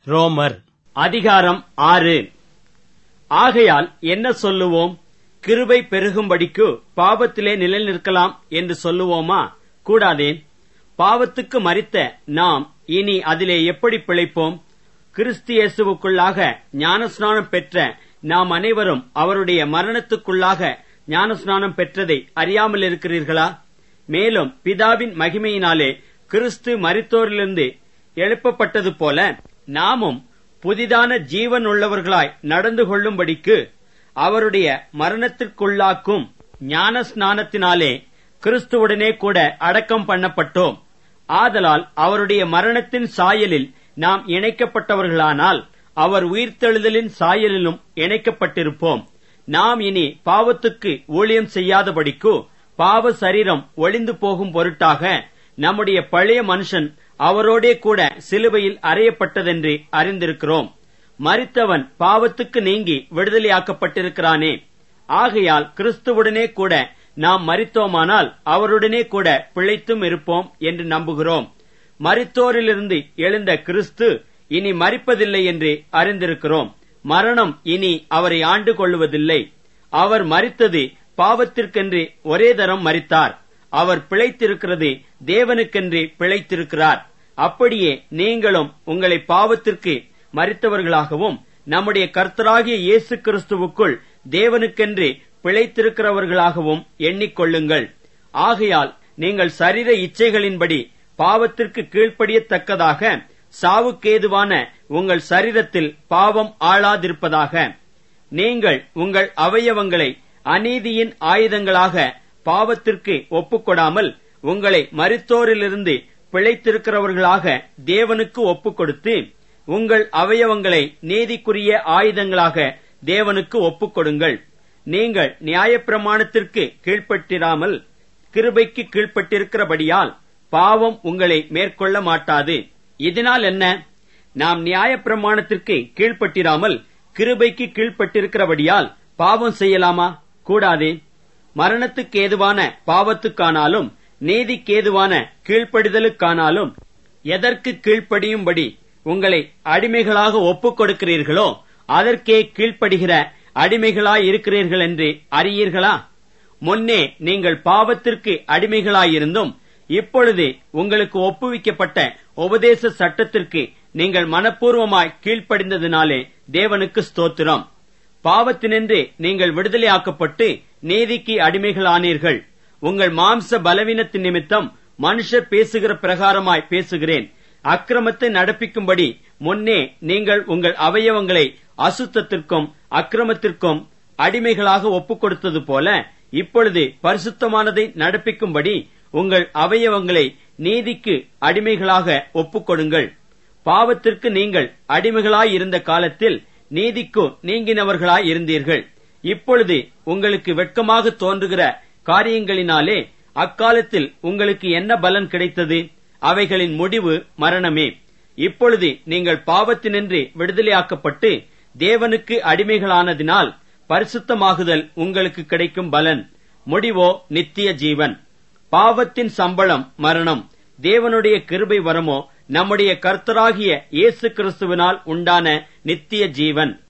ரோமர் அதிகாரம் 6. ஆகையால் என்ன சொல்லுவோம்? கிருபை பெருகும்படிக்கு பாவத்திலே நிலைநிற்கலாம் என்று சொல்லுவோமா? கூடாதே. பாவத்துக்கு மரித்த நாம் இனி அதிலே எப்படி பிழைப்போம்? கிறிஸ்து இயேசுவுக்குள்ளாக ஞானஸ்நானம் பெற்ற நாம் அனைவரும் அவருடைய மரணத்துக்குள்ளாக ஞானஸ்நானம் பெற்றதை அறியாமல் இருக்கிறீர்களா? மேலும் பிதாவின் மகிமையினாலே கிறிஸ்து மரித்தோரிலிருந்து எழுப்பப்பட்டது போல நாமும் புதிதான ஜீவன் உள்ளவர்களாய் நடந்து கொள்ளும்படிக்கு அவருடைய மரணத்திற்குள்ளாக்கும் ஞான ஸ்நானத்தினாலே கிறிஸ்துவுடனே கூட அடக்கம் பண்ணப்பட்டோம். ஆதலால் அவருடைய மரணத்தின் சாயலில் நாம் இணைக்கப்பட்டவர்களானால் அவர் உயிர்த்தெழுதலின் சாயலிலும் இணைக்கப்பட்டிருப்போம். நாம் இனி பாவத்துக்கு ஊழியம் செய்யாதபடிக்கு பாவ சரீரம் ஒளிந்து போகும் பொருட்டாக நம்முடைய பழைய மனுஷன் அவரோடே கூட சிலுவையில் அறையப்பட்டதென்று அறிந்திருக்கிறோம். மரித்தவன் பாவத்துக்கு நீங்கி விடுதலையாக்கப்பட்டிருக்கிறானே. ஆகையால் கிறிஸ்துவுடனே கூட நாம் மரித்தோமானால் அவருடனே கூட பிழைத்தும் இருப்போம் என்று நம்புகிறோம். மரித்தோரிலிருந்து எழுந்த கிறிஸ்து இனி மரிப்பதில்லை என்று அறிந்திருக்கிறோம். மரணம் இனி அவரை ஆண்டு கொள்ளுவதில்லை. அவர் மரித்தது பாவத்திற்கென்று ஒரே தரம் மரித்தார். அவர் பிழைத்திருக்கிறது தேவனுக்கென்று பிழைத்திருக்கிறார். அப்படியே நீங்களும் உங்களை பாவத்திற்கு மரித்தவர்களாகவும் நம்முடைய கர்த்தராகிய இயேசு கிறிஸ்துவுக்குள் தேவனுக்கென்று பிழைத்திருக்கிறவர்களாகவும் எண்ணிக்கொள்ளுங்கள். ஆகையால் நீங்கள் சரீர இச்சைகளின்படி பாவத்திற்கு கீழ்ப்படியத்தக்கதாக சாவுக்கேதுவான உங்கள் சரீரத்தில் பாவம் ஆளாதிருப்பதாக. நீங்கள் உங்கள் அவயவங்களை அநீதியின் ஆயுதங்களாக பாவத்திற்கு ஒப்புக்கொடாமல் உங்களை மரித்தோரிலிருந்து பிழைத்திருக்கிறவர்களாக தேவனுக்கு ஒப்புக்கொடுத்து உங்கள் அவயவங்களை நீதிக்குரிய ஆயுதங்களாக தேவனுக்கு ஒப்புக்கொடுங்கள். நீங்கள் நியாயப்பிரமாணத்திற்கு கீழ்ப்பட்டிராமல் கிருபைக்கு கீழ்ப்பட்டிருக்கிறபடியால் பாவம் உங்களை மேற்கொள்ள மாட்டாது. இதனால் என்ன? நாம் நியாயப்பிரமாணத்திற்கு கீழ்ப்பட்டிராமல் கிருபைக்கு கீழ்ப்பட்டிருக்கிறபடியால் பாவம் செய்யலாமா? கூடாதே. மரணத்துக்கேதுவான பாவத்துக்கானாலும் நீதிக்கேதுவான கீழ்ப்படிதலுக்கானாலும் எதற்கு கீழ்ப்படியும்படி உங்களை அடிமைகளாக ஒப்புக் கொடுக்கிறீர்களோ அதற்கே கீழ்ப்படுகிற அடிமைகளாயிருக்கிறீர்கள் என்று அறியீர்களா? முன்னே நீங்கள் பாவத்திற்கு அடிமைகளாயிருந்தும் இப்பொழுது உங்களுக்கு ஒப்புவிக்கப்பட்ட உபதேச சட்டத்திற்கு நீங்கள் மனப்பூர்வமாய் கீழ்ப்படிந்ததினாலே தேவனுக்கு ஸ்தோத்திரம். பாவத்தினின்று நீங்கள் விடுதலையாக்கப்பட்டு நீதிக்கு அடிமைகளானீர்கள். உங்கள் மாம்ச பலவீனத்தின் நிமித்தம் மனுஷர் பேசுகிற பிரகாரமாய் பேசுகிறேன். அக்கிரமத்தை நடப்பிக்கும்படி முன்னே நீங்கள் உங்கள் அவயவங்களை அசுத்தத்திற்கும் அக்கிரமத்திற்கும் அடிமைகளாக ஒப்புக் கொடுத்தது போல இப்பொழுது பரிசுத்தமானதை நடப்பிக்கும்படி உங்கள் அவயவங்களை நீதிக்கு அடிமைகளாக ஒப்புக்கொடுங்கள். பாவத்திற்கு நீங்கள் அடிமைகளாயிருந்த காலத்தில் நீதிக்கு நீங்கினவர்களாயிருந்தீர்கள். இப்பொழுது உங்களுக்கு வெட்கமாக தோன்றுகிற காரியங்களினாலே அக்காலத்தில் உங்களுக்கு என்ன பலன் கிடைத்தது? அவைகளின் முடிவு மரணமே. இப்பொழுது நீங்கள் பாவத்தினின்று விடுதலையாக்கப்பட்டு தேவனுக்கு அடிமைகளானதினால் பரிசுத்தமாகுதல் உங்களுக்கு கிடைக்கும் பலன். முடிவோ நித்திய ஜீவன். பாவத்தின் சம்பளம் மரணம். தேவனுடைய கிருபை வரமோ நம்முடைய கர்த்தராகிய இயேசு கிறிஸ்துவினால் உண்டான நித்திய ஜீவன்.